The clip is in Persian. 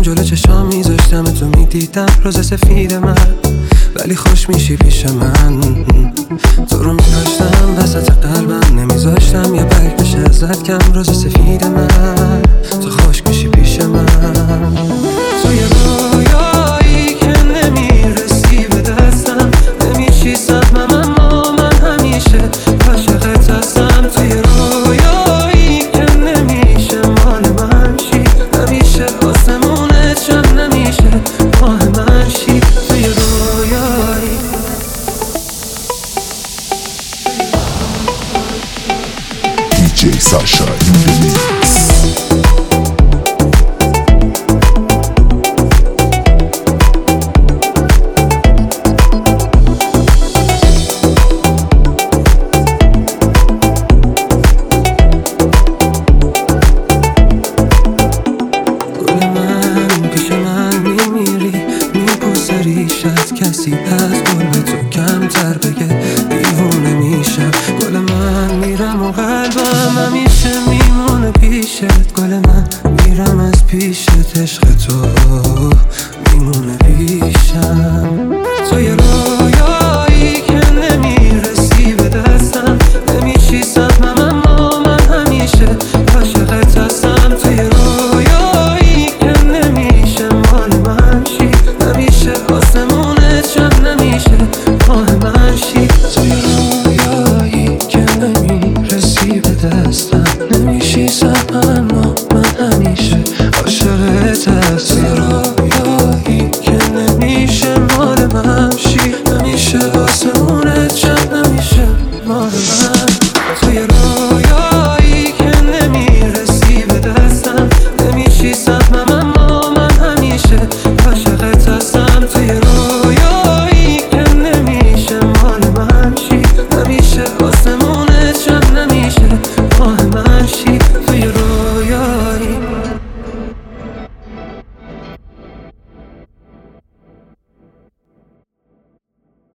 جلو چشام میذاشتم تو میدیدم روز سفید من، ولی خوش میشی پیش من. تو رو میداشتم وسط قلبم، نمیذاشتم یه برگ بشه ازت کم. روز سفید من تو خوش میشی پیش من. تو یه رویایی که نمیرسی به دستم، نمیشی سهمم اما من همیشه عاشقت هستم. تو یه رویایی که نمیشه مال من شی، نمیشه آسمونت شم، نمیشه ماه من شی. تو یه رویایی DJ Sasha in the mix. کسی از گل به تو کمتر بگه دیوونه میشم. گل من میرم و قلبم همیشه میمونه پیشت. گل من میرم از پیشت، عشق تو میمونه پیشم.